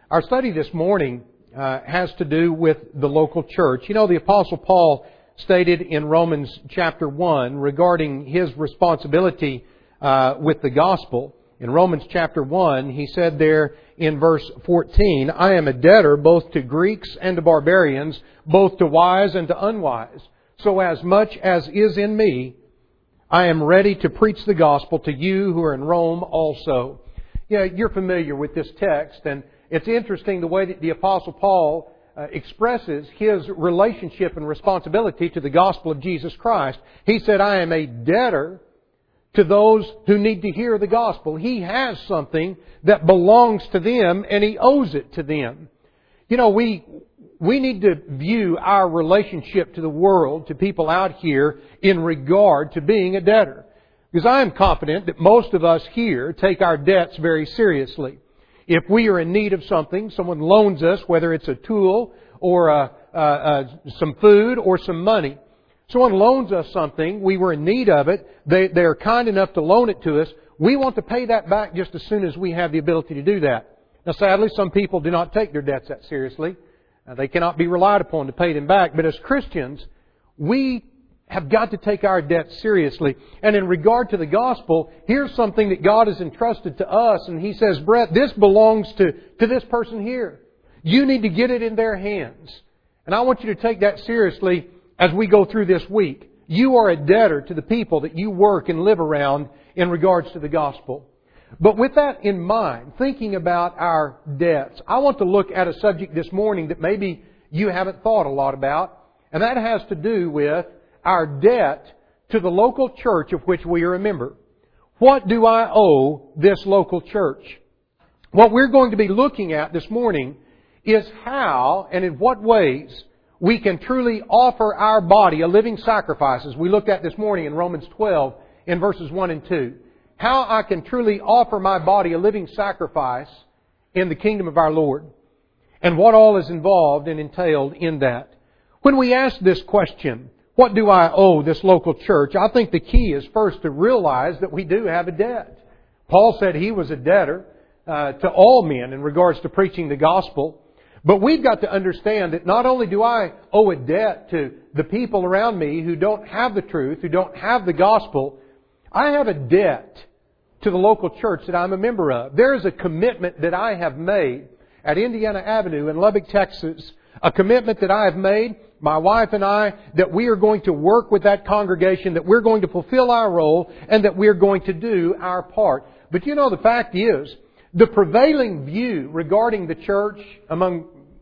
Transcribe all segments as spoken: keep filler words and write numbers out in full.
Our study this morning uh, has to do with the local church. You know, the Apostle Paul stated in Romans chapter one regarding his responsibility uh, with the gospel. In Romans chapter one, he said there in verse fourteen, I am a debtor both to Greeks and to barbarians, both to wise and to unwise. So as much as is in me, I am ready to preach the gospel to you who are in Rome also. Yeah, you're familiar with this text, and it's interesting the way that the Apostle Paul uh, expresses his relationship and responsibility to the gospel of Jesus Christ. He said, I am a debtor to those who need to hear the gospel. He has something that belongs to them, and He owes it to them. You know, we we need to view our relationship to the world, to people out here, in regard to being a debtor. Because I am confident that most of us here take our debts very seriously. If we are in need of something, someone loans us, whether it's a tool or a, a, a, some food or some money. Someone loans us something, we were in need of it, they, they're kind enough to loan it to us. We want to pay that back just as soon as we have the ability to do that. Now sadly, some people do not take their debts that seriously. Uh, they cannot be relied upon to pay them back. But as Christians, we have got to take our debts seriously. And in regard to the gospel, here's something that God has entrusted to us. And He says, Brett, this belongs to, to this person here. You need to get it in their hands. And I want you to take that seriously as we go through this week. You are a debtor to the people that you work and live around in regards to the gospel. But with that in mind, thinking about our debts, I want to look at a subject this morning that maybe you haven't thought a lot about. And that has to do with our debt to the local church of which we are a member. What do I owe this local church? What we're going to be looking at this morning is how and in what ways we can truly offer our body a living sacrifice, as we looked at this morning in Romans twelve in verses one and two. How I can truly offer my body a living sacrifice in the kingdom of our Lord. And what all is involved and entailed in that. When we ask this question, what do I owe this local church? I think the key is first to realize that we do have a debt. Paul said he was a debtor uh, to all men in regards to preaching the gospel. But we've got to understand that not only do I owe a debt to the people around me who don't have the truth, who don't have the gospel, I have a debt to the local church that I'm a member of. There is a commitment that I have made at Indiana Avenue in Lubbock, Texas. A commitment that I have made, my wife and I, that we are going to work with that congregation, that we're going to fulfill our role, and that we're going to do our part. But you know, the fact is, the prevailing view regarding the church among,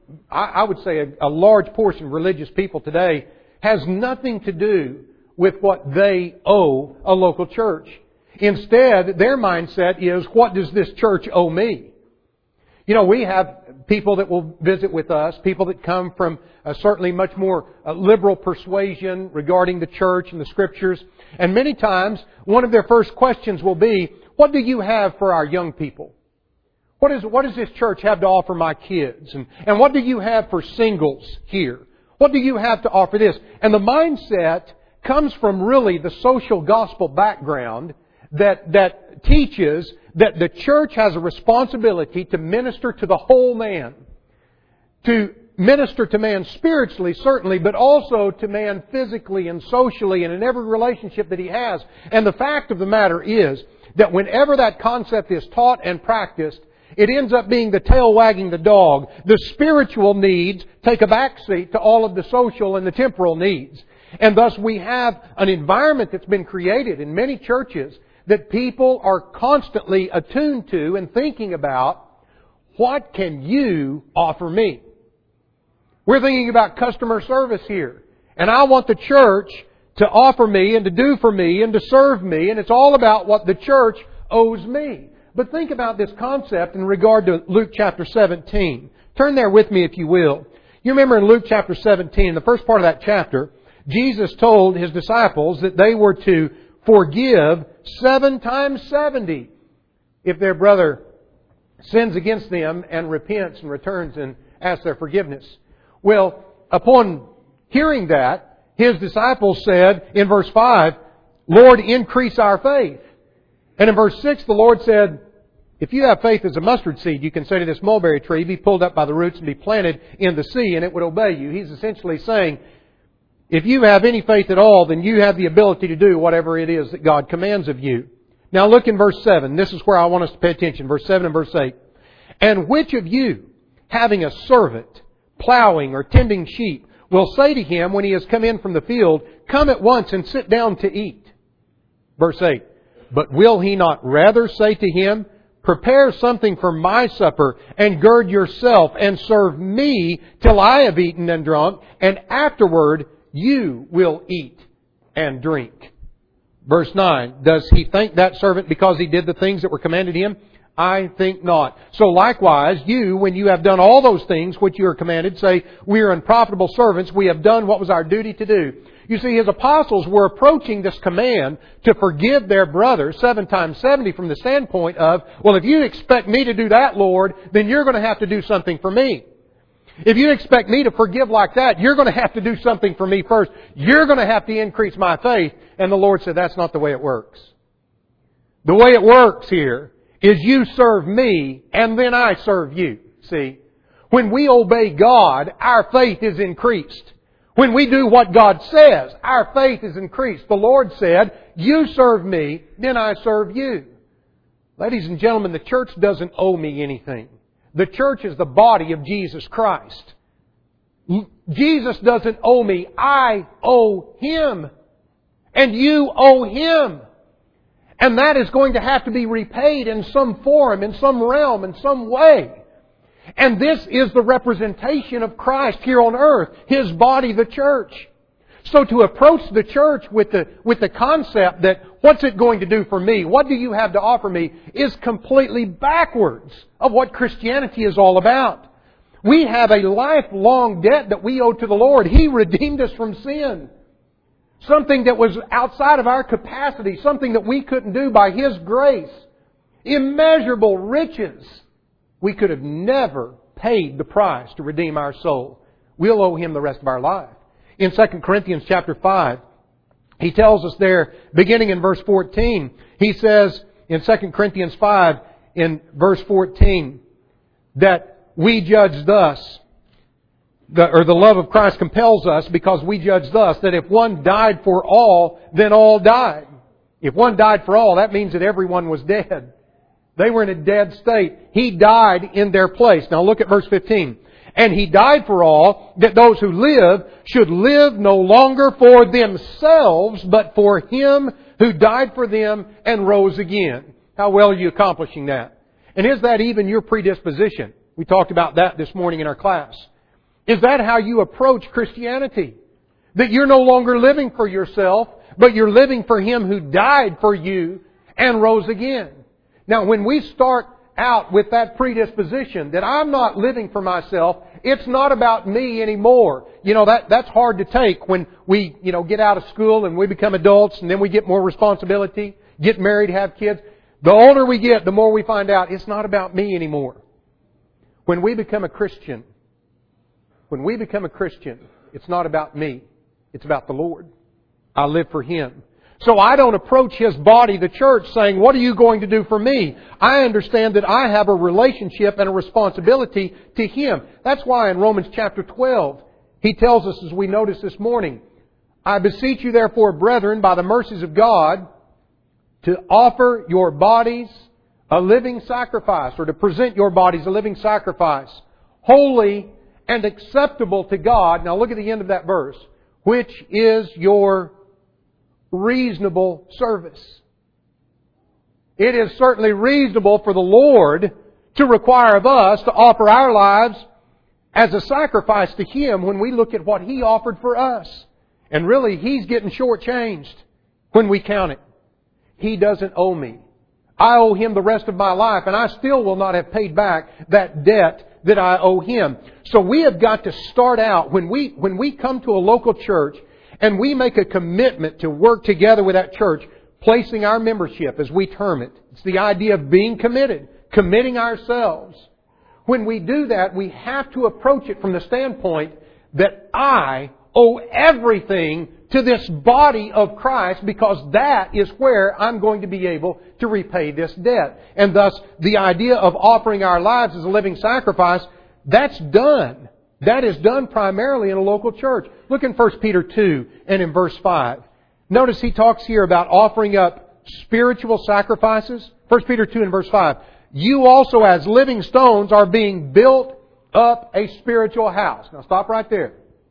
I would say, a, a large portion of religious people today has nothing to do with what they owe a local church. Instead, their mindset is, what does this church owe me? You know, we have people that will visit with us, people that come from uh, certainly much more uh, liberal persuasion regarding the church and the Scriptures. And many times, one of their first questions will be, what do you have for our young people? What is, what does this church have to offer my kids? And, and what do you have for singles here? What do you have to offer this? And the mindset comes from really the social gospel background that, that teaches that the church has a responsibility to minister to the whole man. To minister to man spiritually, certainly, but also to man physically and socially and in every relationship that he has. And the fact of the matter is that whenever that concept is taught and practiced, it ends up being the tail wagging the dog. The spiritual needs take a backseat to all of the social and the temporal needs. And thus we have an environment that's been created in many churches that people are constantly attuned to and thinking about, what can you offer me? We're thinking about customer service here. And I want the church to offer me and to do for me and to serve me. And it's all about what the church owes me. But think about this concept in regard to Luke chapter seventeen. Turn there with me if you will. You remember in Luke chapter seventeen, the first part of that chapter, Jesus told His disciples that they were to forgive seven times seventy if their brother sins against them and repents and returns and asks their forgiveness. Well, upon hearing that, His disciples said in verse five, Lord, increase our faith. And in verse six, the Lord said, If you have faith as a mustard seed, you can say to this mulberry tree, be pulled up by the roots and be planted in the sea, and it would obey you. He's essentially saying, if you have any faith at all, then you have the ability to do whatever it is that God commands of you. Now look in verse seven. This is where I want us to pay attention. Verse seven and verse eight. And which of you, having a servant, plowing or tending sheep, will say to him when he has come in from the field, come at once and sit down to eat? Verse eight. But will he not rather say to him, prepare something for my supper, and gird yourself, and serve me till I have eaten and drunk, and afterward you will eat and drink. Verse nine, does he thank that servant because he did the things that were commanded him? I think not. So likewise, you, when you have done all those things which you are commanded, say, we are unprofitable servants, we have done what was our duty to do. You see, his apostles were approaching this command to forgive their brother seven times seventy from the standpoint of, well, if you expect me to do that, Lord, then you're going to have to do something for me. If you expect me to forgive like that, you're going to have to do something for me first. You're going to have to increase my faith. And the Lord said, that's not the way it works. The way it works here is you serve me and then I serve you. See, when we obey God, our faith is increased. When we do what God says, our faith is increased. The Lord said, you serve me, then I serve you. Ladies and gentlemen, the church doesn't owe me anything. The church is the body of Jesus Christ. Jesus doesn't owe me. I owe Him. And you owe Him. And that is going to have to be repaid in some form, in some realm, in some way. And this is the representation of Christ here on earth. His body, the church. So to approach the church with the, with the concept that what's it going to do for me? What do you have to offer me? Is completely backwards of what Christianity is all about. We have a lifelong debt that we owe to the Lord. He redeemed us from sin. Something that was outside of our capacity. Something that we couldn't do by His grace. Immeasurable riches. We could have never paid the price to redeem our soul. We'll owe Him the rest of our life. In Second Corinthians chapter five, he tells us there, beginning in verse fourteen, he says in Second Corinthians five, in verse fourteen, that we judge thus, the, or the love of Christ compels us because we judge thus, that if one died for all, then all died. If one died for all, that means that everyone was dead. They were in a dead state. He died in their place. Now look at verse fifteen. And He died for all, that those who live should live no longer for themselves, but for Him who died for them and rose again. How well are you accomplishing that? And is that even your predisposition? We talked about that this morning in our class. Is that how you approach Christianity? That you're no longer living for yourself, but you're living for Him who died for you and rose again. Now, when we start out with that predisposition that I'm not living for myself, it's not about me anymore. You know, that that's hard to take when we, you know, get out of school and we become adults and then we get more responsibility, get married, have kids. The older we get, the more we find out it's not about me anymore. When we become a Christian, when we become a Christian, it's not about me. It's about the Lord. I live for Him. So I don't approach His body, the church, saying, what are you going to do for me? I understand that I have a relationship and a responsibility to Him. That's why in Romans chapter twelve, he tells us, as we noticed this morning, I beseech you therefore, brethren, by the mercies of God, to offer your bodies a living sacrifice, or to present your bodies a living sacrifice, holy and acceptable to God. Now look at the end of that verse. Which is your reasonable service. It is certainly reasonable for the Lord to require of us to offer our lives as a sacrifice to Him when we look at what He offered for us. And really, He's getting shortchanged when we count it. He doesn't owe me. I owe Him the rest of my life, and I still will not have paid back that debt that I owe Him. So we have got to start out, when we, when we come to a local church, and we make a commitment to work together with that church, placing our membership, as we term it. It's the idea of being committed, committing ourselves. When we do that, we have to approach it from the standpoint that I owe everything to this body of Christ, because that is where I'm going to be able to repay this debt. And thus, the idea of offering our lives as a living sacrifice, that's done. That is done primarily in a local church. Look in First Peter two and in verse five. Notice he talks here about offering up spiritual sacrifices. First Peter two and verse five. You also as living stones are being built up a spiritual house. Now stop right there.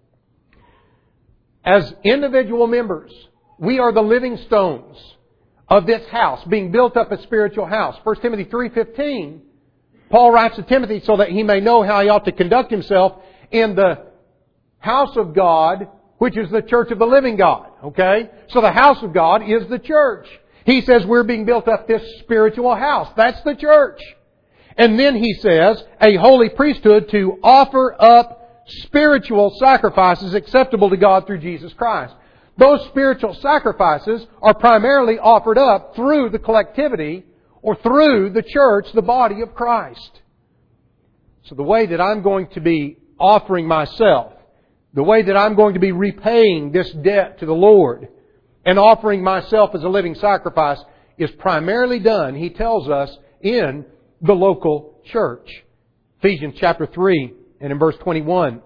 As individual members, we are the living stones of this house, being built up a spiritual house. First Timothy three fifteen, Paul writes to Timothy so that he may know how he ought to conduct himself in the house of God, which is the church of the living God. Okay? So the house of God is the church. He says we're being built up this spiritual house. That's the church. And then he says, a holy priesthood to offer up spiritual sacrifices acceptable to God through Jesus Christ. Those spiritual sacrifices are primarily offered up through the collectivity or through the church, the body of Christ. So the way that I'm going to be offering myself, the way that I'm going to be repaying this debt to the Lord and offering myself as a living sacrifice is primarily done, he tells us, in the local church. Ephesians chapter three and in verse twenty-one,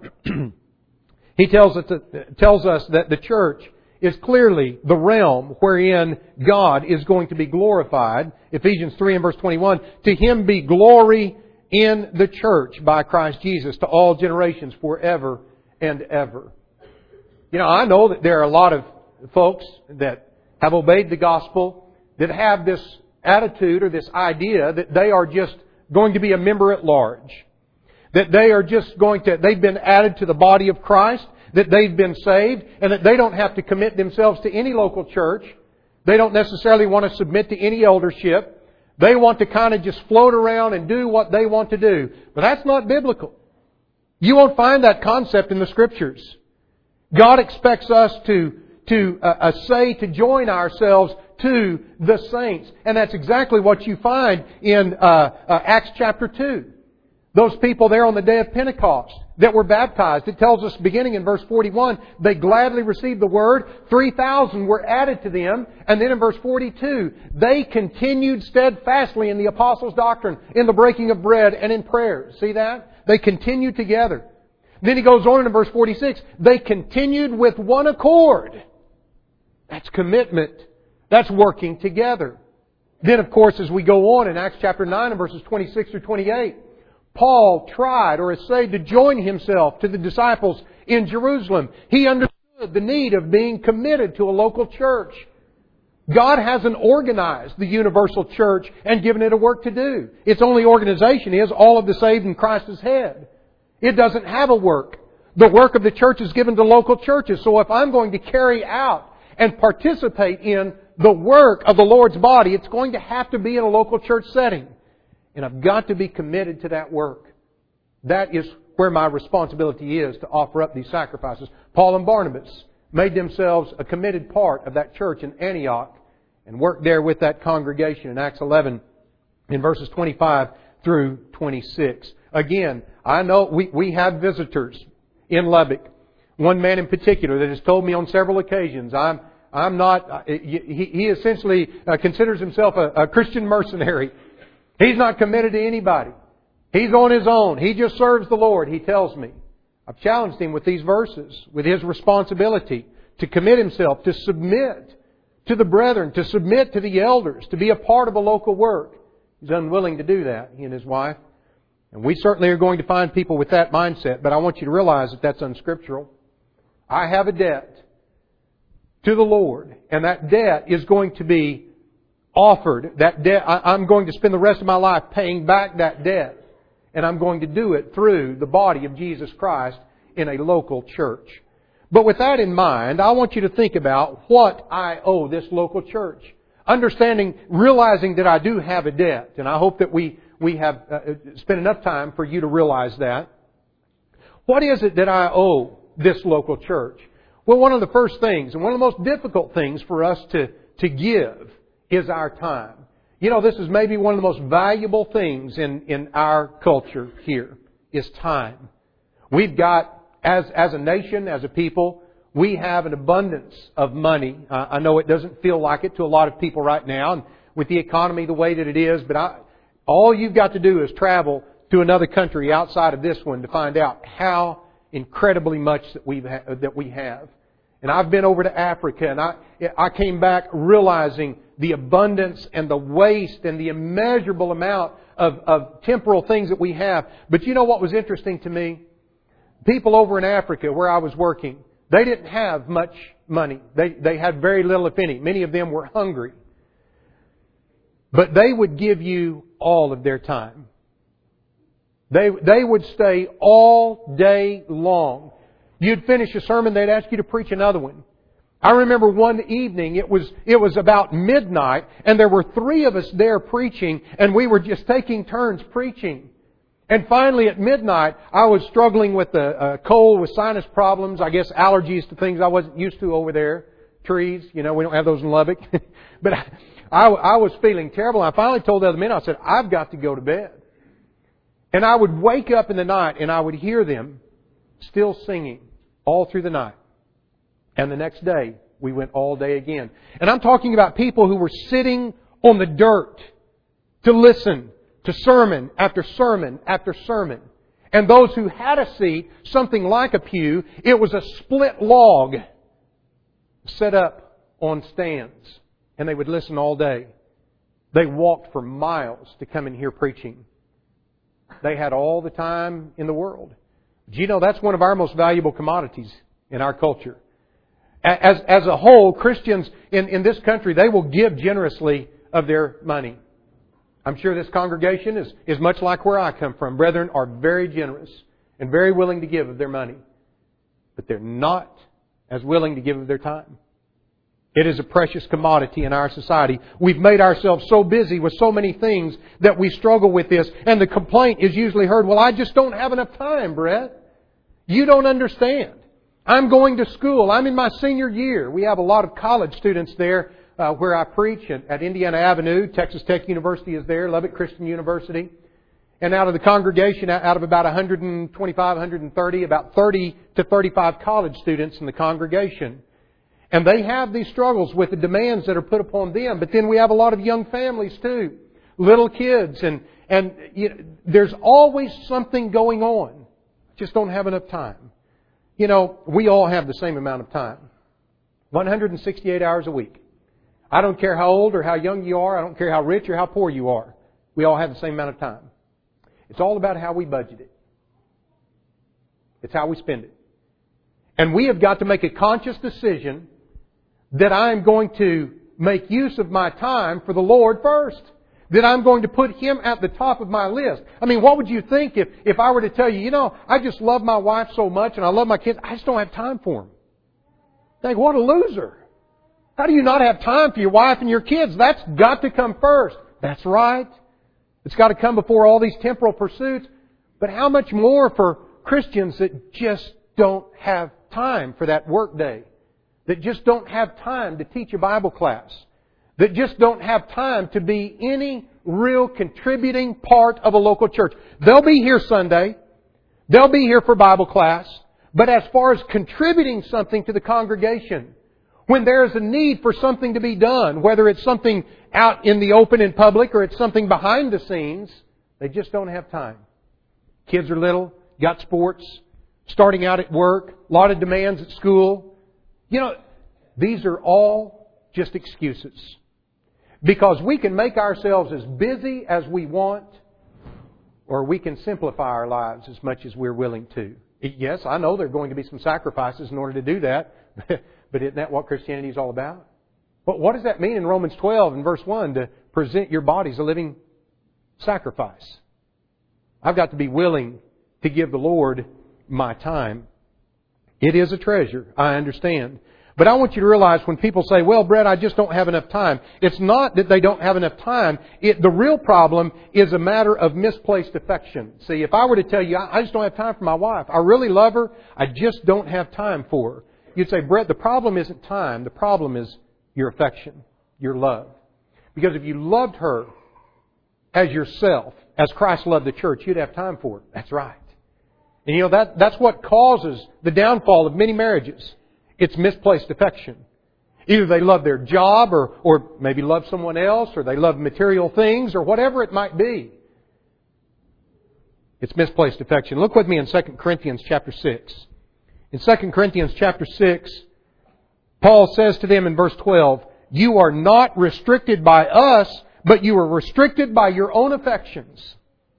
he tells us, that, tells us that the church is clearly the realm wherein God is going to be glorified. Ephesians three and verse twenty-one, to Him be glory in the church by Christ Jesus to all generations forever and ever. You know, I know that there are a lot of folks that have obeyed the gospel that have this attitude or this idea that they are just going to be a member at large. That they are just going to, they've been added to the body of Christ, that they've been saved, and that they don't have to commit themselves to any local church. They don't necessarily want to submit to any eldership. They want to kind of just float around and do what they want to do. But that's not biblical. You won't find that concept in the Scriptures. God expects us to, to uh, say, to join ourselves to the saints. And that's exactly what you find in uh, uh, Acts chapter two. Those people there on the day of Pentecost that were baptized. It tells us beginning in verse forty-one, they gladly received the word. three thousand were added to them. And then in verse forty-two, they continued steadfastly in the apostles' doctrine, in the breaking of bread and in prayer. See that? They continued together. Then he goes on in verse forty-six, they continued with one accord. That's commitment. That's working together. Then of course as we go on in Acts chapter nine and verses twenty-six through twenty-eight, Paul tried or essayed to join himself to the disciples in Jerusalem. He understood the need of being committed to a local church. God hasn't organized the universal church and given it a work to do. Its only organization is all of the saved in Christ's head. It doesn't have a work. The work of the church is given to local churches. So if I'm going to carry out and participate in the work of the Lord's body, it's going to have to be in a local church setting. And I've got to be committed to that work. That is where my responsibility is, to offer up these sacrifices. Paul and Barnabas made themselves a committed part of that church in Antioch and worked there with that congregation in Acts eleven in verses twenty-five through twenty-six. Again, I know we, we have visitors in Lubbock. One man in particular that has told me on several occasions, I'm I'm not, he, he essentially considers himself a, a Christian mercenary. He's not committed to anybody. He's on his own. He just serves the Lord, he tells me. I've challenged him with these verses, with his responsibility to commit himself, to submit to the brethren, to submit to the elders, to be a part of a local work. He's unwilling to do that, he and his wife. And we certainly are going to find people with that mindset, but I want you to realize that that's unscriptural. I have a debt to the Lord, and that debt is going to be offered. That debt, I'm going to spend the rest of my life paying back that debt. And I'm going to do it through the body of Jesus Christ in a local church. But with that in mind, I want you to think about what I owe this local church. Understanding, realizing that I do have a debt. And I hope that we, we have uh, spent enough time for you to realize that. What is it that I owe this local church? Well, one of the first things, and one of the most difficult things for us to, to give, is our time. You know, this is maybe one of the most valuable things in, in our culture here, is time. We've got, as, as a nation, as a people, we have an abundance of money. Uh, I know it doesn't feel like it to a lot of people right now, and with the economy the way that it is, but I, all you've got to do is travel to another country outside of this one to find out how incredibly much that we ha- that we have. And I've been over to Africa, and I I came back realizing the abundance and the waste and the immeasurable amount of, of temporal things that we have. But you know what was interesting to me? People over in Africa where I was working, they didn't have much money. They they had very little, if any. Many of them were hungry. But they would give you all of their time. They they would stay all day long. You'd finish a sermon, they'd ask you to preach another one. I remember one evening, it was it was about midnight, and there were three of us there preaching, and we were just taking turns preaching. And finally at midnight, I was struggling with a, a cold, with sinus problems, I guess allergies to things I wasn't used to over there. Trees, you know, we don't have those in Lubbock. But I, I, I was feeling terrible. I finally told the other men, I said, I've got to go to bed. And I would wake up in the night and I would hear them still singing all through the night. And the next day, we went all day again. And I'm talking about people who were sitting on the dirt to listen to sermon after sermon after sermon. And those who had a seat, something like a pew, it was a split log set up on stands. And they would listen all day. They walked for miles to come and hear preaching. They had all the time in the world. Do you know that's one of our most valuable commodities in our culture? As, as a whole, Christians in, in this country, they will give generously of their money. I'm sure this congregation is, is much like where I come from. Brethren are very generous and very willing to give of their money. But they're not as willing to give of their time. It is a precious commodity in our society. We've made ourselves so busy with so many things that we struggle with this. And the complaint is usually heard, well, I just don't have enough time, Brett. You don't understand. I'm going to school. I'm in my senior year. We have a lot of college students there uh, where I preach at, at Indiana Avenue. Texas Tech University is there, Lubbock Christian University. And out of the congregation, out of about one hundred twenty-five, one hundred thirty, about thirty to thirty-five college students in the congregation. And they have these struggles with the demands that are put upon them. But then we have a lot of young families too. Little kids. And, and you know, there's always something going on. Just don't have enough time. You know, we all have the same amount of time. one hundred sixty-eight hours a week. I don't care how old or how young you are. I don't care how rich or how poor you are. We all have the same amount of time. It's all about how we budget it. It's how we spend it. And we have got to make a conscious decision that I'm going to make use of my time for the Lord first. That I'm going to put Him at the top of my list. I mean, what would you think if, if I were to tell you, you know, I just love my wife so much and I love my kids, I just don't have time for them. Think, what a loser. How do you not have time for your wife and your kids? That's got to come first. That's right. It's got to come before all these temporal pursuits. But how much more for Christians that just don't have time for that work day? That just don't have time to teach a Bible class. That just don't have time to be any real contributing part of a local church. They'll be here Sunday. They'll be here for Bible class. But as far as contributing something to the congregation, when there is a need for something to be done, whether it's something out in the open in public or it's something behind the scenes, they just don't have time. Kids are little, got sports, starting out at work, a lot of demands at school. You know, these are all just excuses. Because we can make ourselves as busy as we want, or we can simplify our lives as much as we're willing to. Yes, I know there are going to be some sacrifices in order to do that, but isn't that what Christianity is all about? But what does that mean in Romans twelve and verse one, to present your bodies a living sacrifice? I've got to be willing to give the Lord my time. It is a treasure, I understand. But I want you to realize when people say, well, Brett, I just don't have enough time. It's not that they don't have enough time. It, the real problem is a matter of misplaced affection. See, if I were to tell you, I just don't have time for my wife. I really love her. I just don't have time for her. You'd say, Brett, the problem isn't time. The problem is your affection, your love. Because if you loved her as yourself, as Christ loved the church, you'd have time for her. That's right. And you know, that that's what causes the downfall of many marriages. It's misplaced affection. Either they love their job or, or maybe love someone else, or they love material things, or whatever it might be. It's misplaced affection. Look with me in Second Corinthians chapter six. In Second Corinthians chapter six, Paul says to them in verse twelve, "You are not restricted by us, but you are restricted by your own affections."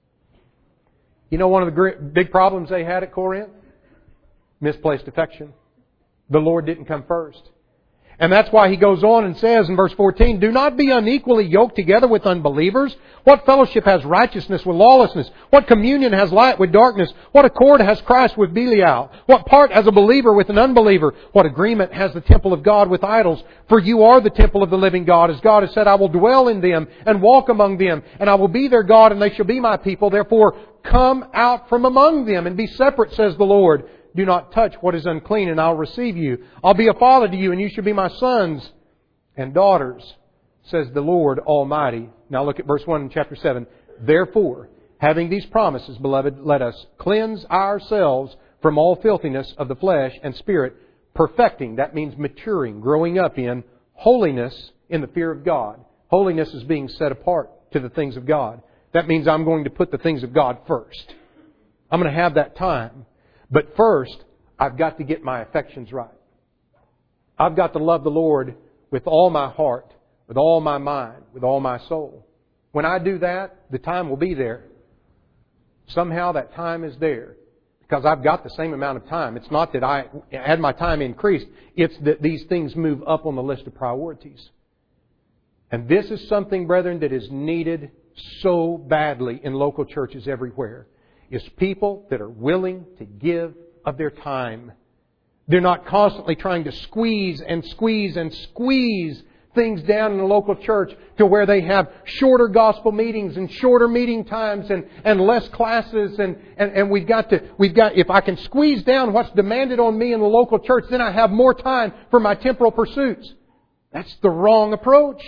You know one of the great, big problems they had at Corinth? Misplaced affection. The Lord didn't come first. And that's why he goes on and says in verse fourteen, "Do not be unequally yoked together with unbelievers. What fellowship has righteousness with lawlessness? What communion has light with darkness? What accord has Christ with Belial? What part has a believer with an unbeliever? What agreement has the temple of God with idols? For you are the temple of the living God. As God has said, I will dwell in them and walk among them, and I will be their God, and they shall be my people. Therefore, come out from among them and be separate, says the Lord. Do not touch what is unclean, and I'll receive you. I'll be a father to you, and you shall be my sons and daughters, says the Lord Almighty." Now look at verse one in chapter seven. "Therefore, having these promises, beloved, let us cleanse ourselves from all filthiness of the flesh and spirit, perfecting," that means maturing, growing up in holiness in the fear of God. Holiness is being set apart to the things of God. That means I'm going to put the things of God first. I'm going to have that time. But first, I've got to get my affections right. I've got to love the Lord with all my heart, with all my mind, with all my soul. When I do that, the time will be there. Somehow that time is there. Because I've got the same amount of time. It's not that I had my time increased. It's that these things move up on the list of priorities. And this is something, brethren, that is needed so badly in local churches everywhere. Is people that are willing to give of their time. They're not constantly trying to squeeze and squeeze and squeeze things down in the local church to where they have shorter gospel meetings and shorter meeting times and, and less classes and, and, and we've got to, we've got, if I can squeeze down what's demanded on me in the local church, then I have more time for my temporal pursuits. That's the wrong approach.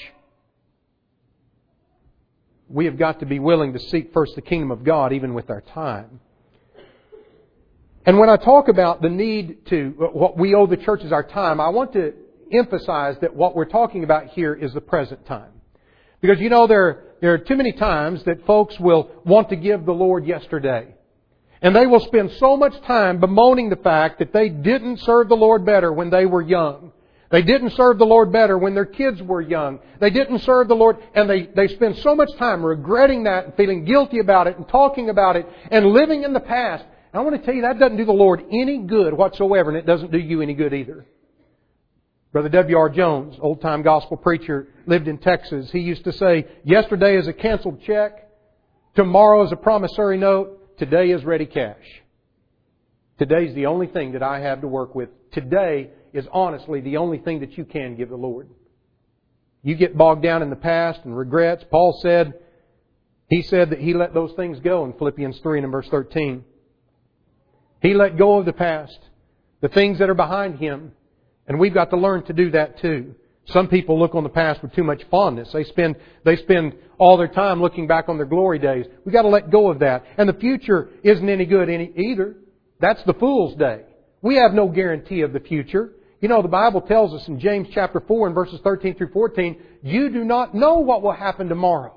We have got to be willing to seek first the kingdom of God even with our time. And when I talk about the need to, what we owe the church is our time, I want to emphasize that what we're talking about here is the present time. Because you know there, there are too many times that folks will want to give the Lord yesterday. And they will spend so much time bemoaning the fact that they didn't serve the Lord better when they were young. They didn't serve the Lord better when their kids were young. They didn't serve the Lord, and they, they spend so much time regretting that and feeling guilty about it and talking about it and living in the past. And I want to tell you, that doesn't do the Lord any good whatsoever, and it doesn't do you any good either. Brother W R Jones, old-time gospel preacher, lived in Texas. He used to say, yesterday is a canceled check, tomorrow is a promissory note, today is ready cash. Today's the only thing that I have to work with. Today is honestly the only thing that you can give the Lord. You get bogged down in the past and regrets. Paul said, he said that he let those things go in Philippians three and in verse thirteen. He let go of the past, the things that are behind him. And we've got to learn to do that too. Some people look on the past with too much fondness. They spend, they spend all their time looking back on their glory days. We've got to let go of that. And the future isn't any good any, either. That's the fool's day. We have no guarantee of the future. You know, the Bible tells us in James chapter four and verses thirteen through fourteen, you do not know what will happen tomorrow.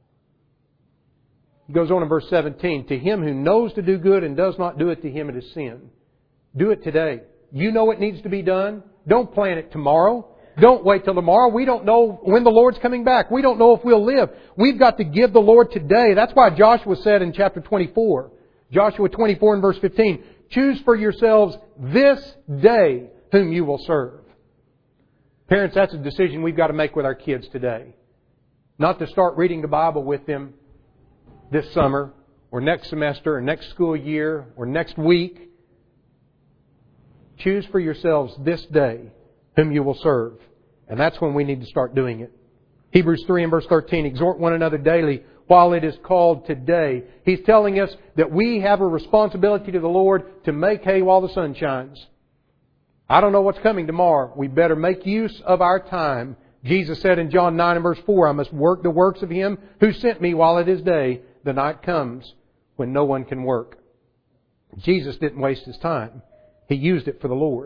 He goes on in verse seventeen, to him who knows to do good and does not do it, to him it is sin. Do it today. You know it needs to be done. Don't plan it tomorrow. Don't wait till tomorrow. We don't know when the Lord's coming back. We don't know if we'll live. We've got to give the Lord today. That's why Joshua said in chapter twenty-four, Joshua twenty-four and verse fifteen, choose for yourselves this day whom you will serve. Parents, that's a decision we've got to make with our kids today. Not to start reading the Bible with them this summer or next semester or next school year or next week. Choose for yourselves this day whom you will serve. And that's when we need to start doing it. Hebrews three and verse thirteen, exhort one another daily while it is called today. He's telling us that we have a responsibility to the Lord to make hay while the sun shines. I don't know what's coming tomorrow. We better make use of our time. Jesus said in John nine and verse four, I must work the works of Him who sent me while it is day. The night comes when no one can work. Jesus didn't waste His time. He used it for the Lord.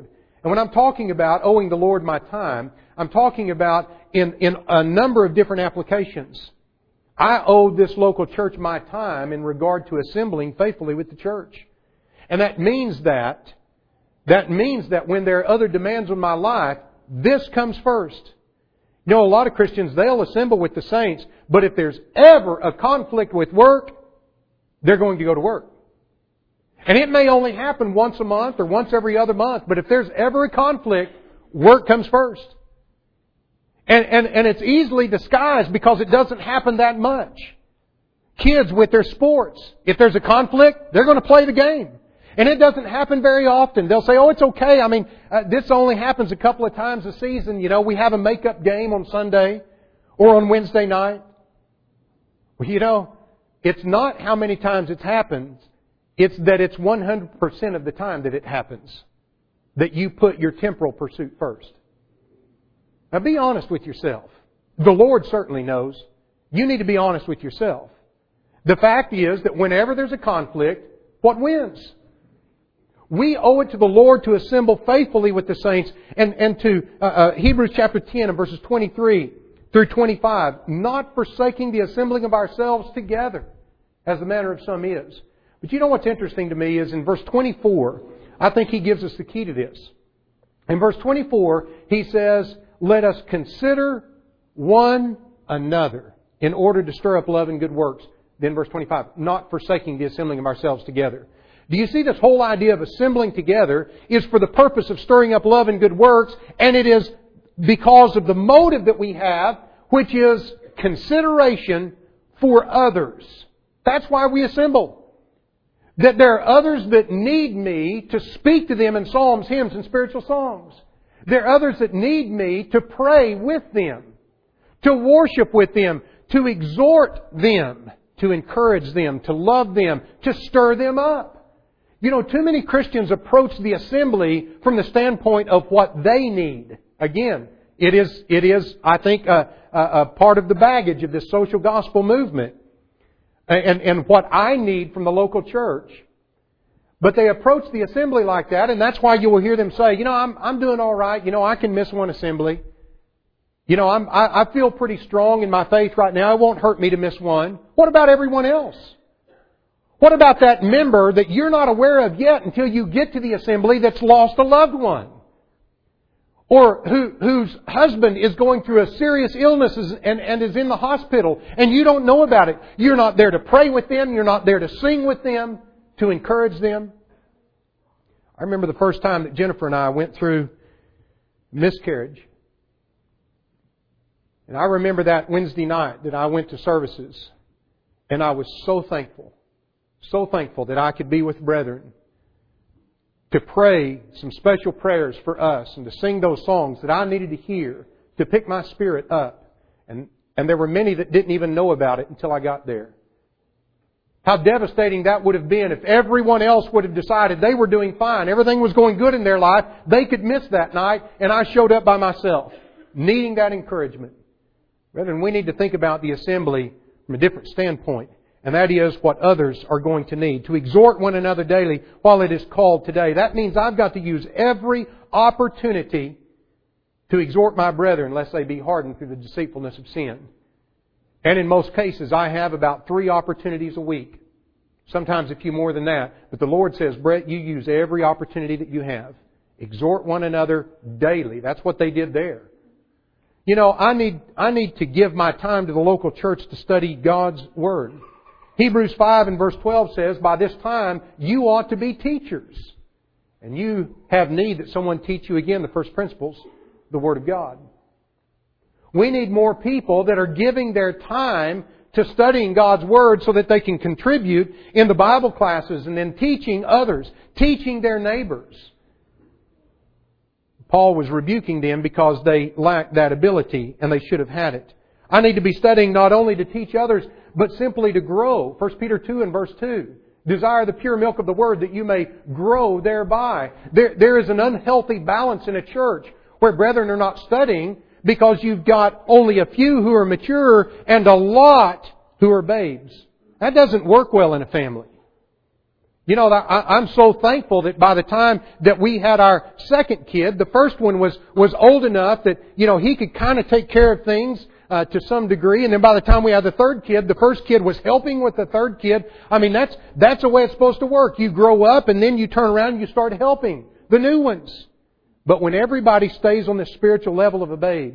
And when I'm talking about owing the Lord my time, I'm talking about in, in a number of different applications. I owe this local church my time in regard to assembling faithfully with the church. And that means that, that means that when there are other demands on my life, this comes first. You know, a lot of Christians, they'll assemble with the saints, but if there's ever a conflict with work, they're going to go to work. And it may only happen once a month or once every other month, but if there's ever a conflict, work comes first. And, and, and it's easily disguised because it doesn't happen that much. Kids with their sports, if there's a conflict, they're going to play the game. And it doesn't happen very often. They'll say, oh, it's okay. I mean, uh, this only happens a couple of times a season. You know, we have a makeup game on Sunday or on Wednesday night. Well, you know, it's not how many times it happens. It's that it's one hundred percent of the time that it happens that you put your temporal pursuit first. Now, be honest with yourself. The Lord certainly knows. You need to be honest with yourself. The fact is that whenever there's a conflict, what wins? We owe it to the Lord to assemble faithfully with the saints and, and to uh, uh, Hebrews chapter ten and verses twenty-three through twenty-five, not forsaking the assembling of ourselves together, as the manner of some is. But you know what's interesting to me is in verse twenty-four, I think he gives us the key to this. In verse twenty-four, he says, let us consider one another in order to stir up love and good works. Then verse twenty-five, not forsaking the assembling of ourselves together. Do you see this whole idea of assembling together is for the purpose of stirring up love and good works, and it is because of the motive that we have, which is consideration for others. That's why we assemble. That there are others that need me to speak to them in psalms, hymns, and spiritual songs. There are others that need me to pray with them, to worship with them, to exhort them, to encourage them, to love them, to stir them up. You know, too many Christians approach the assembly from the standpoint of what they need. Again, it is, it is, I think, a, a, a part of the baggage of this social gospel movement. And, and what I need from the local church. But they approach the assembly like that, and that's why you will hear them say, you know, I'm, I'm doing all right. You know, I can miss one assembly. You know, I'm, I, I feel pretty strong in my faith right now. It won't hurt me to miss one. What about everyone else? What about that member that you're not aware of yet until you get to the assembly that's lost a loved one? Or who, whose husband is going through a serious illness and, and is in the hospital and you don't know about it. You're not there to pray with them. You're not there to sing with them, to encourage them. I remember the first time that Jennifer and I went through miscarriage. And I remember that Wednesday night that I went to services. And I was so thankful. So thankful that I could be with brethren to pray some special prayers for us and to sing those songs that I needed to hear to pick my spirit up. And, and there were many that didn't even know about it until I got there. How devastating that would have been if everyone else would have decided they were doing fine. Everything was going good in their life. They could miss that night and I showed up by myself, needing that encouragement. Brethren, we need to think about the assembly from a different standpoint. And that is what others are going to need. To exhort one another daily while it is called today. That means I've got to use every opportunity to exhort my brethren lest they be hardened through the deceitfulness of sin. And in most cases, I have about three opportunities a week. Sometimes a few more than that. But the Lord says, Brett, you use every opportunity that you have. Exhort one another daily. That's what they did there. You know, I need, I need to give my time to the local church to study God's Word. Hebrews five and verse twelve says, by this time you ought to be teachers. And you have need that someone teach you again the first principles, the Word of God. We need more people that are giving their time to studying God's Word so that they can contribute in the Bible classes and in teaching others, teaching their neighbors. Paul was rebuking them because they lacked that ability and they should have had it. I need to be studying not only to teach others, but simply to grow. First Peter two and verse two. Desire the pure milk of the Word that you may grow thereby. There, there is an unhealthy balance in a church where brethren are not studying because you've got only a few who are mature and a lot who are babes. That doesn't work well in a family. You know, I, I'm so thankful that by the time that we had our second kid, the first one was, was old enough that, you know, he could kind of take care of things uh, to some degree. And then by the time we had the third kid, the first kid was helping with the third kid. I mean, that's, that's the way it's supposed to work. You grow up and then you turn around and you start helping the new ones. But when everybody stays on the spiritual level of a babe,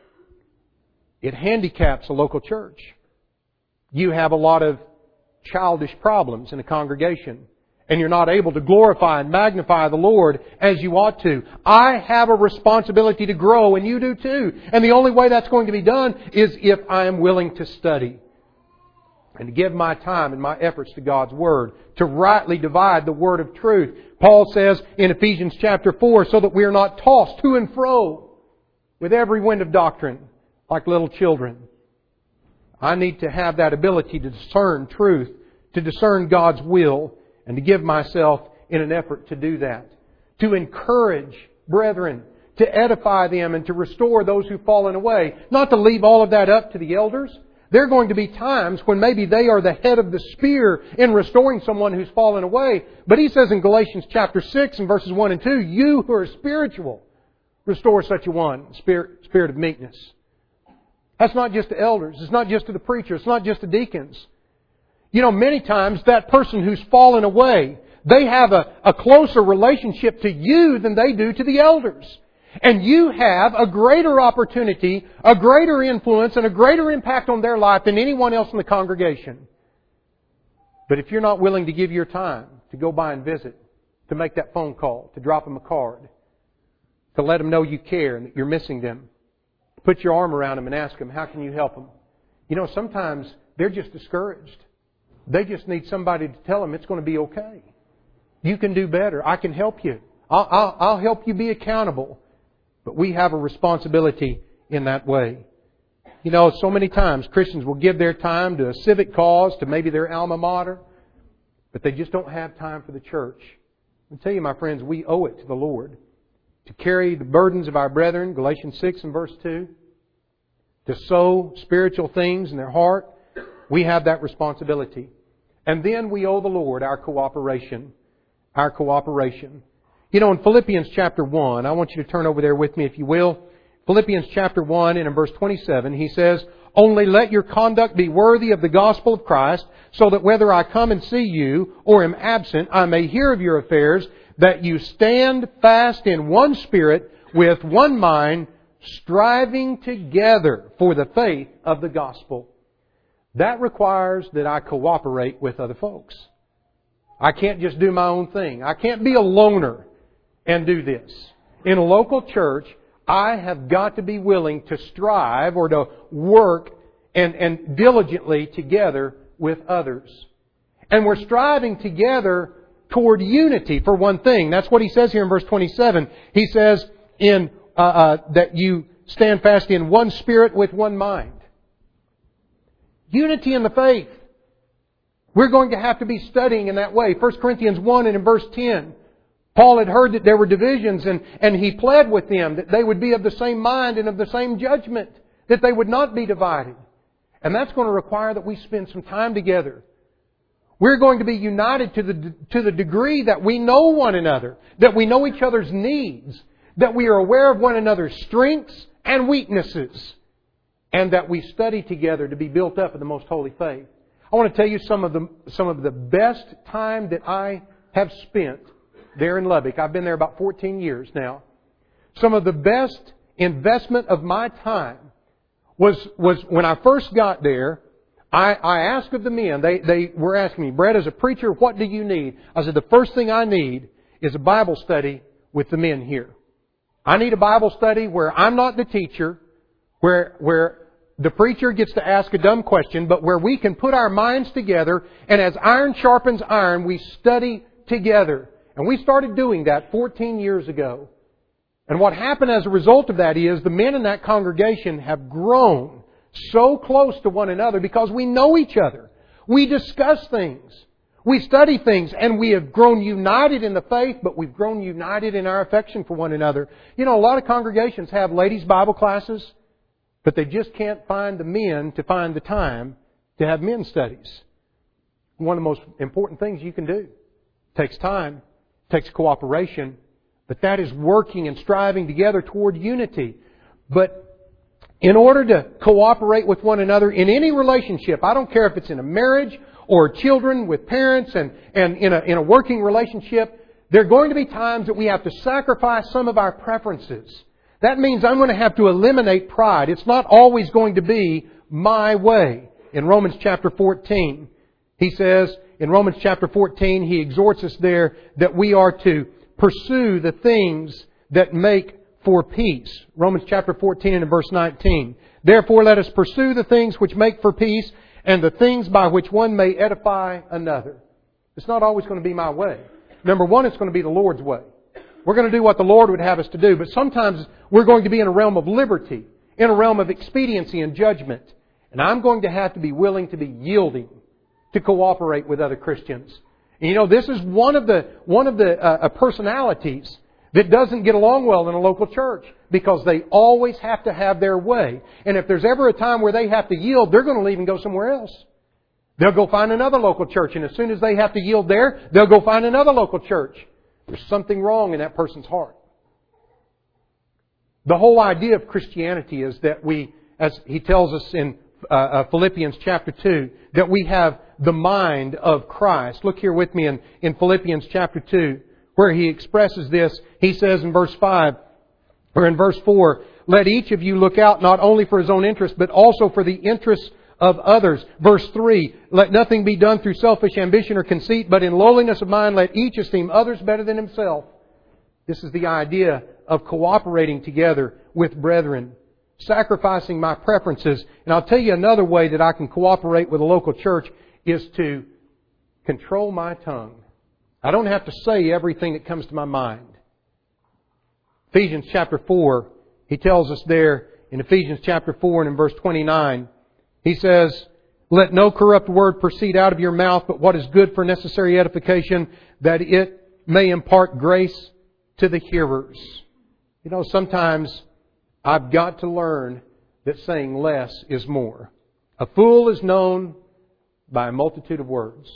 it handicaps a local church. You have a lot of childish problems in a congregation, and you're not able to glorify and magnify the Lord as you ought to. I have a responsibility to grow, and you do too. And the only way that's going to be done is if I am willing to study and to give my time and my efforts to God's Word, to rightly divide the Word of truth. Paul says in Ephesians chapter four, so that we are not tossed to and fro with every wind of doctrine like little children. I need to have that ability to discern truth, to discern God's will, and to give myself in an effort to do that. To encourage brethren, to edify them, and to restore those who've fallen away. Not to leave all of that up to the elders. There are going to be times when maybe they are the head of the spear in restoring someone who's fallen away. But he says in Galatians chapter six and verses one and two, you who are spiritual, restore such a one, spirit, spirit of meekness. That's not just to elders. It's not just to the preacher. It's not just to deacons. You know, many times that person who's fallen away, they have a, a closer relationship to you than they do to the elders. And you have a greater opportunity, a greater influence, and a greater impact on their life than anyone else in the congregation. But if you're not willing to give your time to go by and visit, to make that phone call, to drop them a card, to let them know you care and that you're missing them, put your arm around them and ask them, how can you help them? You know, sometimes they're just discouraged. They just need somebody to tell them it's going to be okay. You can do better. I can help you. I'll, I'll, I'll help you be accountable. But we have a responsibility in that way. You know, so many times Christians will give their time to a civic cause, to maybe their alma mater, but they just don't have time for the church. I tell you, my friends, we owe it to the Lord to carry the burdens of our brethren, Galatians six and verse two, to sow spiritual things in their heart. We have that responsibility. And then we owe the Lord our cooperation. Our cooperation. You know, in Philippians chapter one, I want you to turn over there with me if you will. Philippians chapter one and in verse twenty-seven, he says, only let your conduct be worthy of the gospel of Christ, so that whether I come and see you or am absent, I may hear of your affairs, that you stand fast in one spirit, with one mind, striving together for the faith of the gospel. That requires that I cooperate with other folks. I can't just do my own thing. I can't be a loner and do this. In a local church, I have got to be willing to strive or to work and, and diligently together with others. And we're striving together toward unity for one thing. That's what he says here in verse twenty-seven. He says in uh, uh, that you stand fast in one spirit with one mind. Unity in the faith. We're going to have to be studying in that way. First Corinthians one and in verse ten. Paul had heard that there were divisions and, and he pled with them that they would be of the same mind and of the same judgment. That they would not be divided. And that's going to require that we spend some time together. We're going to be united to the, to the degree that we know one another. That we know each other's needs. That we are aware of one another's strengths and weaknesses. And that we study together to be built up in the most holy faith. I want to tell you some of the some of the best time that I have spent there in Lubbock. I've been there about fourteen years now. Some of the best investment of my time was was when I first got there. I, I asked of the men. They they were asking me, Brett, as a preacher, what do you need? I said, the first thing I need is a Bible study with the men here. I need a Bible study where I'm not the teacher, where where the preacher gets to ask a dumb question, but where we can put our minds together, and as iron sharpens iron, we study together. And we started doing that fourteen years ago. And what happened as a result of that is the men in that congregation have grown so close to one another because we know each other. We discuss things. We study things, and we have grown united in the faith, but we've grown united in our affection for one another. You know, a lot of congregations have ladies' Bible classes, but they just can't find the men to find the time to have men's studies. One of the most important things you can do. takes time, takes cooperation, but that is working and striving together toward unity. But in order to cooperate with one another in any relationship, I don't care if it's in a marriage or children with parents and, and in a, in a working relationship, there are going to be times that we have to sacrifice some of our preferences. That means I'm going to have to eliminate pride. It's not always going to be my way. In Romans chapter fourteen, he says, in Romans chapter fourteen, he exhorts us there that we are to pursue the things that make for peace. Romans chapter fourteen and verse nineteen. Therefore let us pursue the things which make for peace and the things by which one may edify another. It's not always going to be my way. Number one, it's going to be the Lord's way. We're going to do what the Lord would have us to do, but sometimes we're going to be in a realm of liberty, in a realm of expediency and judgment. And I'm going to have to be willing to be yielding to cooperate with other Christians. And you know, this is one of the one of the uh, personalities that doesn't get along well in a local church, because they always have to have their way. And if there's ever a time where they have to yield, they're going to leave and go somewhere else. They'll go find another local church, and as soon as they have to yield there, they'll go find another local church. There's something wrong in that person's heart. The whole idea of Christianity is that we, as he tells us in uh, uh, Philippians chapter two, that we have the mind of Christ. Look here with me in, in Philippians chapter two, where he expresses this. He says in verse five, or in verse four, let each of you look out not only for his own interest, but also for the interests of others. Verse three, let nothing be done through selfish ambition or conceit, but in lowliness of mind let each esteem others better than himself. This is the idea of cooperating together with brethren, sacrificing my preferences. And I'll tell you another way that I can cooperate with a local church is to control my tongue. I don't have to say everything that comes to my mind. Ephesians chapter four, he tells us there in Ephesians chapter four and in verse twenty-nine, he says, let no corrupt word proceed out of your mouth, but what is good for necessary edification, that it may impart grace to the hearers. You know, sometimes I've got to learn that saying less is more. A fool is known by a multitude of words.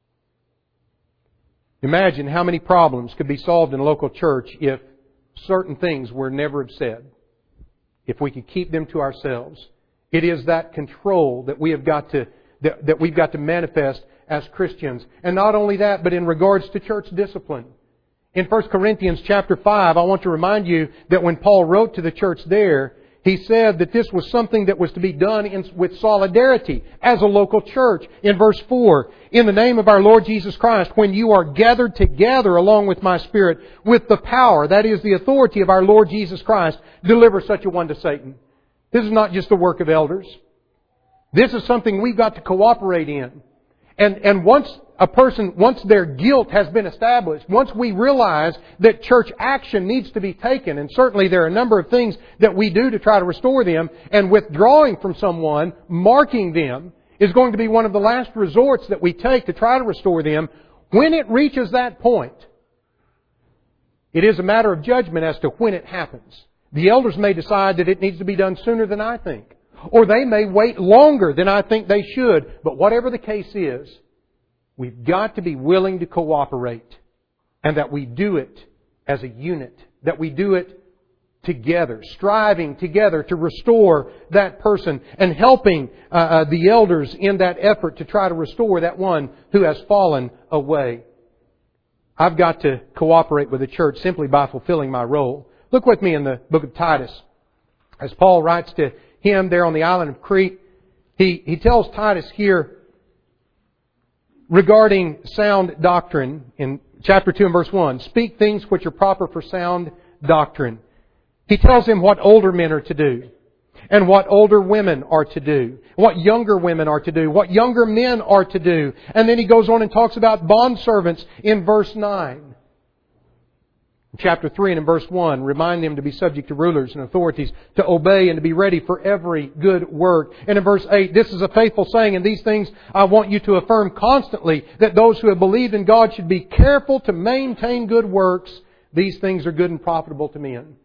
Imagine how many problems could be solved in a local church if certain things were never said. If we could keep them to ourselves. It is that control that we have got to that, that we've got to manifest as Christians. And not only that, but in regards to church discipline. In First Corinthians chapter five, I want to remind you that when Paul wrote to the church there, he said that this was something that was to be done in, with solidarity as a local church. In verse four, in the name of our Lord Jesus Christ, when you are gathered together along with my Spirit, with the power, that is the authority of our Lord Jesus Christ, deliver such a one to Satan. This is not just the work of elders. This is something we've got to cooperate in. And, and once a person, once their guilt has been established, once we realize that church action needs to be taken, and certainly there are a number of things that we do to try to restore them, and withdrawing from someone, marking them, is going to be one of the last resorts that we take to try to restore them. When it reaches that point, it is a matter of judgment as to when it happens. The elders may decide that it needs to be done sooner than I think. Or they may wait longer than I think they should. But whatever the case is, we've got to be willing to cooperate. And that we do it as a unit. That we do it together. Striving together to restore that person. And helping uh, uh, the elders in that effort to try to restore that one who has fallen away. I've got to cooperate with the church simply by fulfilling my role. Look with me in the book of Titus. As Paul writes to him there on the island of Crete, he, he tells Titus here regarding sound doctrine in chapter two and verse one. Speak things which are proper for sound doctrine. He tells him what older men are to do. And what older women are to do. What younger women are to do. What younger men are to do. And then he goes on and talks about bondservants in verse nine. In chapter three and in verse one, remind them to be subject to rulers and authorities, to obey and to be ready for every good work. And in verse eight, this is a faithful saying, and these things I want you to affirm constantly, that those who have believed in God should be careful to maintain good works. These things are good and profitable to men.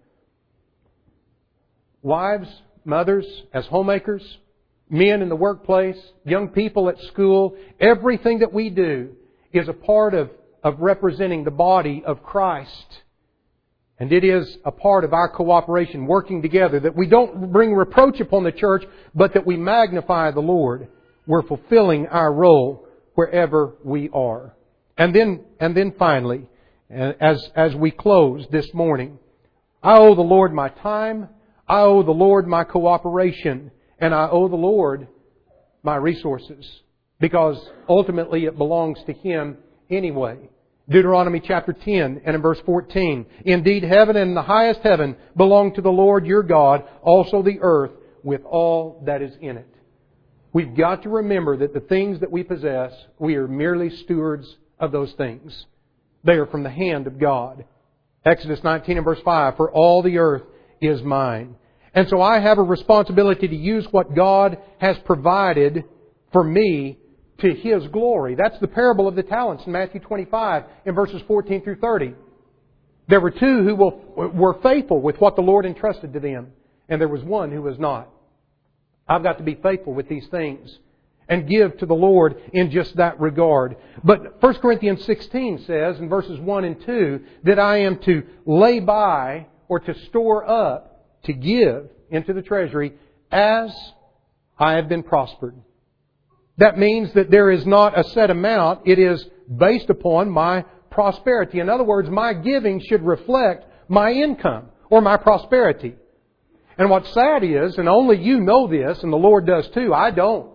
Wives, mothers, as homemakers, men in the workplace, young people at school, everything that we do is a part of of representing the body of Christ. And it is a part of our cooperation, working together, that we don't bring reproach upon the church, but that we magnify the Lord. We're fulfilling our role wherever we are. And then, and then finally, as, as we close this morning, I owe the Lord my time, I owe the Lord my cooperation, and I owe the Lord my resources. Because ultimately it belongs to Him anyway. Deuteronomy chapter ten and in verse fourteen. Indeed, heaven and the highest heaven belong to the Lord your God, also the earth with all that is in it. We've got to remember that the things that we possess, we are merely stewards of those things. They are from the hand of God. Exodus nineteen and verse five, for all the earth is mine. And so I have a responsibility to use what God has provided for me to His glory. That's the parable of the talents in Matthew twenty-five in verses fourteen through thirty. There were two who were faithful with what the Lord entrusted to them, and there was one who was not. I've got to be faithful with these things and give to the Lord in just that regard. But First Corinthians sixteen says in verses one and two that I am to lay by or to store up, to give into the treasury as I have been prospered. That means that there is not a set amount. It is based upon my prosperity. In other words, my giving should reflect my income or my prosperity. And what's sad is, and only you know this, and the Lord does too, I don't.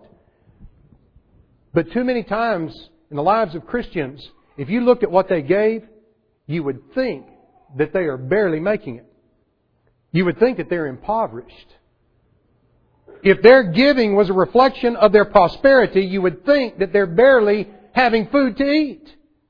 But too many times in the lives of Christians, if you looked at what they gave, you would think that they are barely making it. You would think that they're impoverished. If their giving was a reflection of their prosperity, you would think that they're barely having food to eat.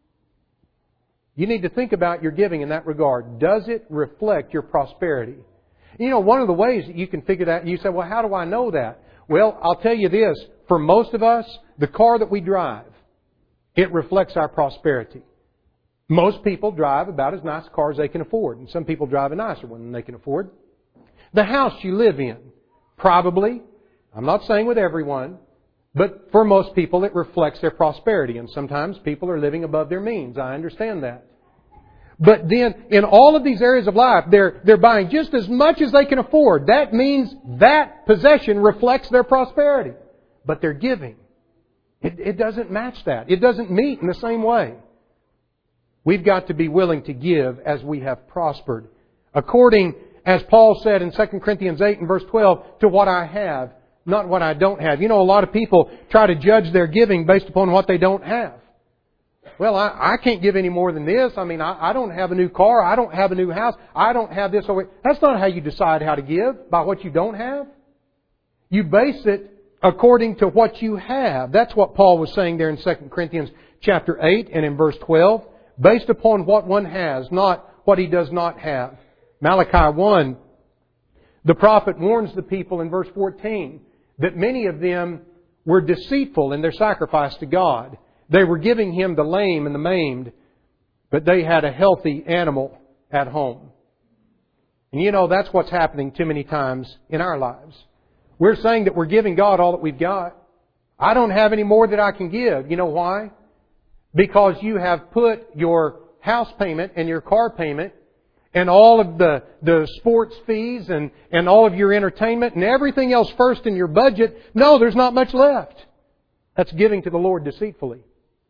You need to think about your giving in that regard. Does it reflect your prosperity? You know, one of the ways that you can figure that, you say, well, how do I know that? Well, I'll tell you this. For most of us, the car that we drive, it reflects our prosperity. Most people drive about as nice a car as they can afford. And some people drive a nicer one than they can afford. The house you live in, probably, I'm not saying with everyone, but for most people it reflects their prosperity. And sometimes people are living above their means. I understand that. But then in all of these areas of life, they're, they're buying just as much as they can afford. That means that possession reflects their prosperity. But they're giving. It, it doesn't match that. It doesn't meet in the same way. We've got to be willing to give as we have prospered. According, as Paul said in Second Corinthians eight and verse twelve, to what I have, not what I don't have. You know, a lot of people try to judge their giving based upon what they don't have. Well, I, I can't give any more than this. I mean, I, I don't have a new car. I don't have a new house. I don't have this. Or that's not how you decide how to give, by what you don't have. You base it according to what you have. That's what Paul was saying there in Second Corinthians chapter eight and in verse twelve. Based upon what one has, not what he does not have. Malachi one, the prophet warns the people in verse fourteen that many of them were deceitful in their sacrifice to God. They were giving Him the lame and the maimed, but they had a healthy animal at home. And you know, that's what's happening too many times in our lives. We're saying that we're giving God all that we've got. I don't have any more that I can give. You know why? Because you have put your house payment and your car payment and all of the, the sports fees and, and all of your entertainment and everything else first in your budget. No, there's not much left. That's giving to the Lord deceitfully.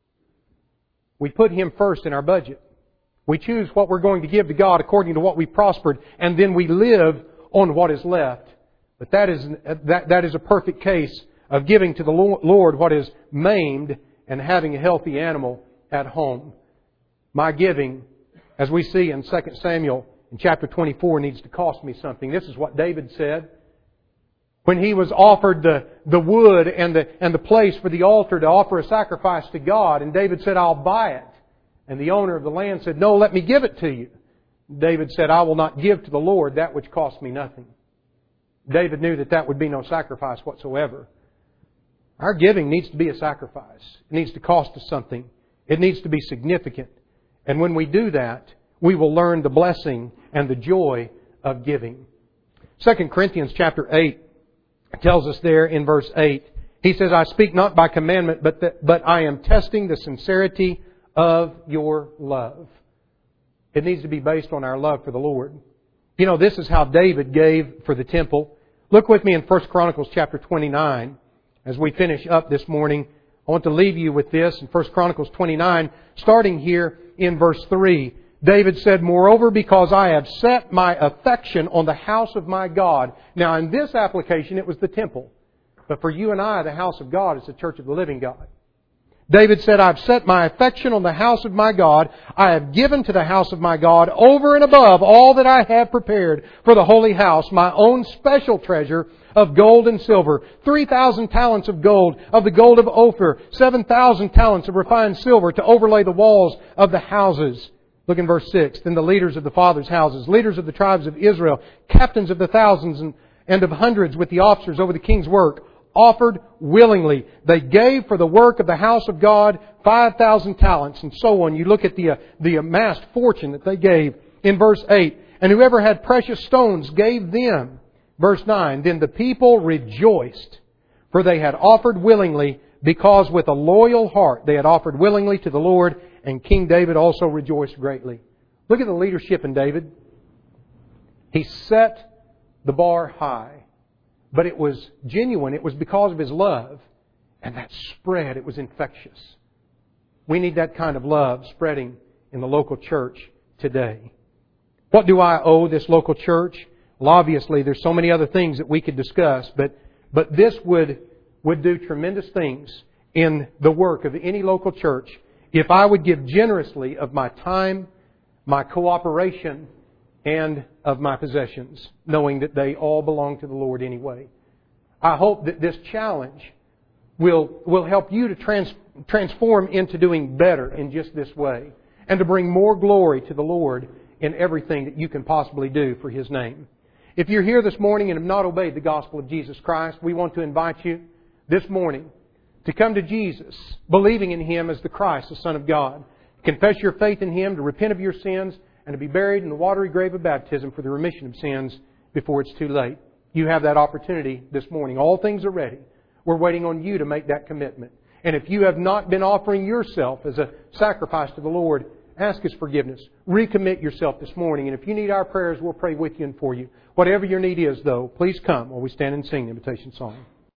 We put Him first in our budget. We choose what we're going to give to God according to what we prospered, and then we live on what is left. But that is, that, that is a perfect case of giving to the Lord what is maimed and having a healthy animal at home. My giving, as we see in Second Samuel in chapter twenty-four, needs to cost me something. This is what David said. When he was offered the, the wood and the, and the place for the altar to offer a sacrifice to God, and David said, I'll buy it. And the owner of the land said, no, let me give it to you. David said, I will not give to the Lord that which costs me nothing. David knew that that would be no sacrifice whatsoever. Our giving needs to be a sacrifice. It needs to cost us something. It needs to be significant. And when we do that, we will learn the blessing and the joy of giving. Second Corinthians chapter eight tells us there in verse eight, he says, I speak not by commandment, but, that, but I am testing the sincerity of your love. It needs to be based on our love for the Lord. You know, this is how David gave for the temple. Look with me in First Chronicles chapter twenty-nine. As we finish up this morning, I want to leave you with this in First Chronicles twenty-nine, starting here in verse three. David said, "Moreover, because I have set my affection on the house of my God." Now, in this application, it was the temple. But for you and I, the house of God is the church of the living God. David said, "I've set my affection on the house of my God. I have given to the house of my God over and above all that I have prepared for the holy house, my own special treasure of gold and silver, three thousand talents of gold, of the gold of Ophir, seven thousand talents of refined silver to overlay the walls of the houses." Look in verse six. "Then the leaders of the fathers' houses, leaders of the tribes of Israel, captains of the thousands and, and of hundreds with the officers over the king's work, offered willingly. They gave for the work of the house of God five thousand talents," and so on. You look at the, uh, the amassed fortune that they gave in verse eight. "And whoever had precious stones gave them." Verse nine. "Then the people rejoiced, for they had offered willingly, because with a loyal heart they had offered willingly to the Lord. And King David also rejoiced greatly." Look at the leadership in David. He set the bar high. But it was genuine. It was because of his love. And that spread. It was infectious. We need that kind of love spreading in the local church today. What do I owe this local church? Well, obviously, there's so many other things that we could discuss. But, but this would, would do tremendous things in the work of any local church if I would give generously of my time, my cooperation, and of my possessions, knowing that they all belong to the Lord anyway. I hope that this challenge will, will help you to trans, transform into doing better in just this way, and to bring more glory to the Lord in everything that you can possibly do for His name. If you're here this morning and have not obeyed the gospel of Jesus Christ, we want to invite you this morning to come to Jesus, believing in Him as the Christ, the Son of God. Confess your faith in Him, to repent of your sins, and to be buried in the watery grave of baptism for the remission of sins before it's too late. You have that opportunity this morning. All things are ready. We're waiting on you to make that commitment. And if you have not been offering yourself as a sacrifice to the Lord, ask His forgiveness. Recommit yourself this morning. And if you need our prayers, we'll pray with you and for you. Whatever your need is, though, please come while we stand and sing the invitation song.